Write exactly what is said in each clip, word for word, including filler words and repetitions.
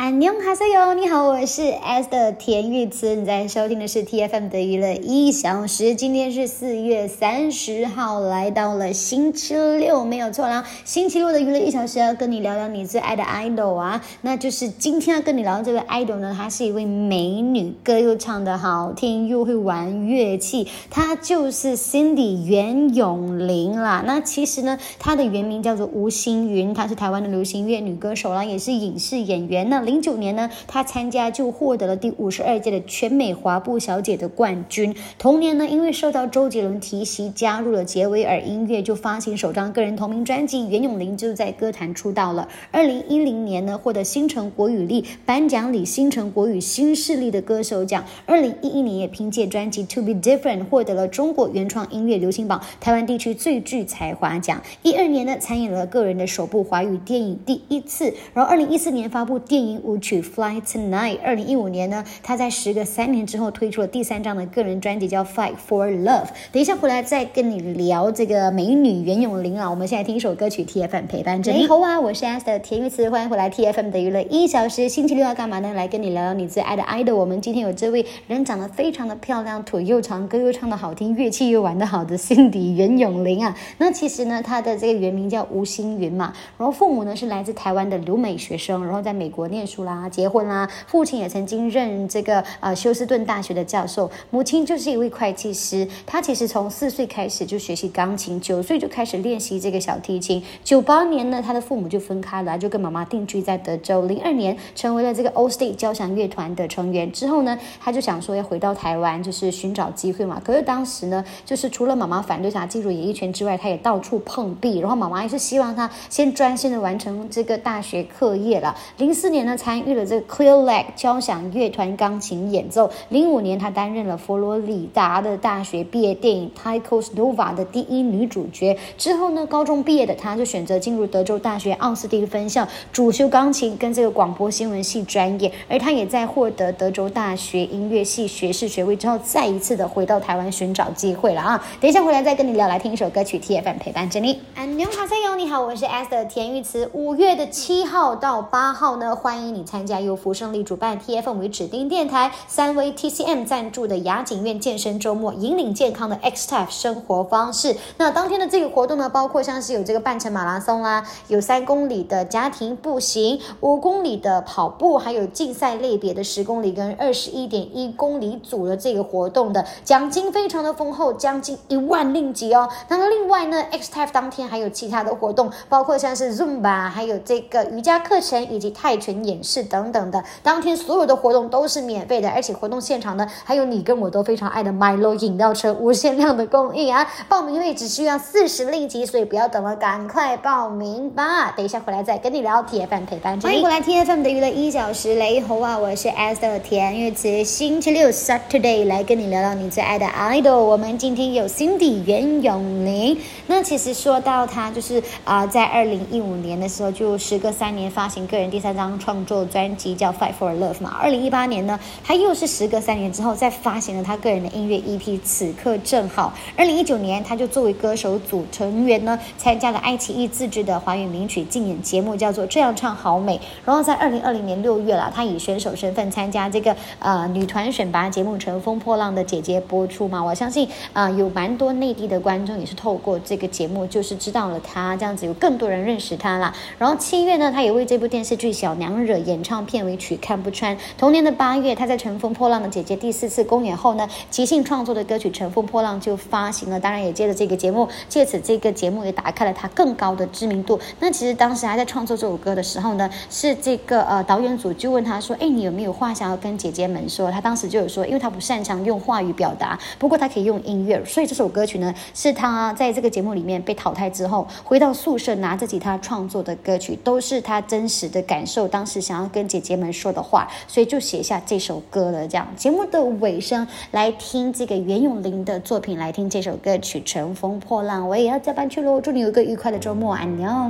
安妞哈塞哟，你好，我是 S 的田玉慈，你在收听的是 T F M 的娱乐一小时。今天是四月三十号，来到了星期六，没有错啦。星期六的娱乐一小时要跟你聊聊你最爱的 idol 啊，那就是今天要跟你聊的这个 idol 呢，她是一位美女，歌又唱得好听，又会玩乐器，她就是 Cindy 袁咏琳啦。那其实呢，她的原名叫做吴欣云，她是台湾的流行乐女歌手啦，也是影视演员呢。零九年呢，她参加就获得了第五十二届的全美华步小姐的冠军。同年呢，因为受到周杰伦提携，加入了杰威尔音乐，就发行首张个人同名专辑。袁咏琳就在歌坛出道了。二零一零年呢，获得新城国语力颁奖里新城国语新势力的歌手奖。二零一一年也凭借专辑 To Be Different 获得了中国原创音乐流行榜台湾地区最具才华奖。一二年呢，参演了个人的首部华语电影第一次。然后二零一四年发布电影舞曲 Fly Tonight。二零一五年呢，他在时隔三年之后推出了第三张的个人专辑叫 Fight for Love。等一下回来再跟你聊这个美女袁咏琳啊。我们现在听一首歌曲 T F M 陪伴着你。你好啊，我是 S 的田玉慈，欢迎回来 T F M 的娱乐一小时。星期六要干嘛呢？来跟你聊聊你最爱的 idol。我们今天有这位人长得非常的漂亮，腿又长，歌又唱得好听，乐器又玩得好的 Cindy 袁咏琳啊。那其实呢，她的这个原名叫吴欣云嘛，然后父母呢是来自台湾的留美学生，然后在美国念书啦，结婚啦，父亲也曾经任这个呃休斯顿大学的教授，母亲就是一位会计师。他其实从四岁开始就学习钢琴，九岁就开始练习这个小提琴。九八年呢，他的父母就分开了，就跟妈妈定居在德州。零二年成为了这个 All State 交响乐团的成员之后呢，他就想说要回到台湾，就是寻找机会嘛。可是当时呢，就是除了妈妈反对他进入演艺圈之外，他也到处碰壁。然后妈妈也是希望他先专心的完成这个大学课业了。零四年呢，参与了这个 Clear Lake 交响乐团钢琴演奏。零五年，他担任了佛罗里达的大学毕业电影 Tychos Nova 的第一女主角。之后呢，高中毕业的他就选择进入德州大学奥斯汀分校，主修钢琴跟这个广播新闻系专业。而他也在获得德州大学音乐系学士学位之后，再一次的回到台湾寻找机会了啊！等一下回来再跟你聊，来听一首歌曲 T F M 陪伴着你。安妞哈塞哟，你好，我是 S 的田玉慈。五月的七号到八号呢，欢迎你参加由福胜利主办 T F M 为指定电台，三位 T C M 赞助的雅景苑健身周末，引领健康的 X-Type 生活方式。那当天的这个活动呢，包括像是有这个半程马拉松啦，有三公里的家庭步行，五公里的跑步，还有竞赛类别的十公里跟二十一点一公里组的这个活动的奖金非常的丰厚，将近一万令吉哦。那另外呢 ，X-Type 当天还有其他的活动，包括像是 Zumba， 还有这个瑜伽课程以及泰拳演示等等的。当天所有的活动都是免费的，而且活动现场呢，还有你跟我都非常爱的 Milo 饮料车无限量的供应啊！报名费只需要四十令吉，所以不要等了，赶快报名吧！等一下回来再跟你聊 T F M 陪伴着你。欢迎回来 T F M 的娱乐一小时，雷猴啊，我是 S 的田玉慈。星期六 Saturday 来跟你聊聊你最爱的 idol。我们今天有 Cindy 袁咏琳。那其实说到她，就是啊、呃，在二零一五年的时候，就时隔三年发行个人第三张创作专辑叫 Fight for Love 嘛。二零一八年呢，她又是时隔三年之后再发行了她个人的音乐 E P 此刻正好。二零一九年，她就作为歌手组成员呢，参加了爱奇艺自制的华语名曲竞演节目，叫做《这样唱好美》。然后在二零二零年六月啦，她以选手身份参加这个呃女团选拔节目《乘风破浪的姐姐》播出嘛。我相信啊、呃，有蛮多内地的观众也是透过这个节目，就是知道了她，这样子有更多人认识她啦。然后七月呢，她也为这部电视剧《小娘惹》演唱片尾曲《看不穿》。同年的八月，她在《乘风破浪的姐姐》第四次公演后呢，即兴创作的歌曲《乘风破浪》就发行了，当然也接着这个节目，借此这个节目也打开了她更高的知名度。那其实当时还在创作这首歌的时候呢，是这个呃导演组就问她说：“哎，你有没有话想要跟姐姐们说？”她当时就有说，因为她不擅长用话语表达，不过她可以用音乐，所以这首歌曲呢是她在这个节目里面被淘汰之后，回到宿舍拿着吉他创作的歌曲，都是她真实的感受，当时想要跟姐姐们说的话，所以就写下这首歌了。这样节目的尾声，来听这个袁咏琳的作品，来听这首歌曲《乘风破浪》。我也要加班去喽，祝你有一个愉快的周末，安妞。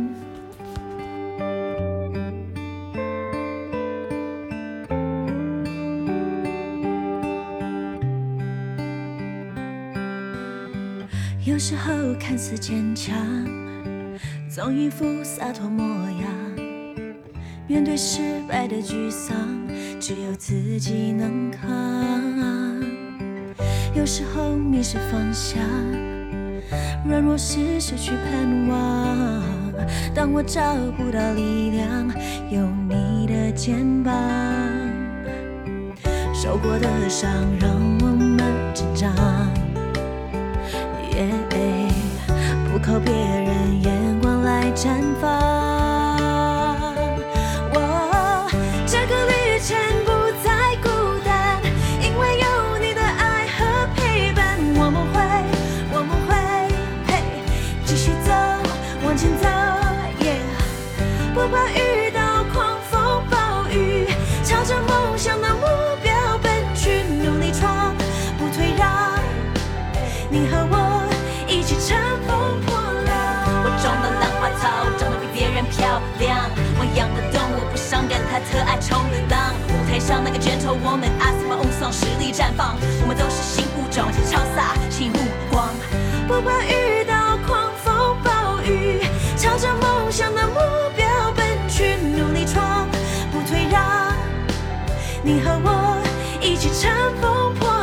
有时候看似坚强，总一副洒脱模样， 面对失败的沮丧，只有自己能扛。有时候迷失方向，软弱时失去盼望。当我找不到力量，有你的肩膀。受过的伤让我们成长， yeah, 不靠别人眼光来绽放。这个旅程不再孤单，因为有你的爱和陪伴。我们会，我们会，嘿，继续走，往前走， yeah， 不怕遇到狂风暴雨，朝着梦想的目标奔去，努力闯，不退让。你和我一起乘风破浪。我种的浪花草长得比别人漂亮，我养的动物不伤感，它特爱冲浪。舞台上那个卷头，我们阿斯巴翁桑实力绽放。我们都是新物种，超洒新目光，不怕遇到狂风暴雨，朝着梦想的目标奔去，努力闯，不退让。你和我一起乘风破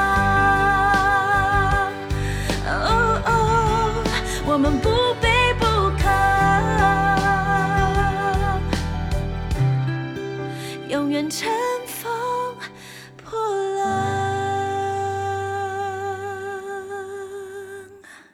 浪。哦哦，我们不卑不亢，永远成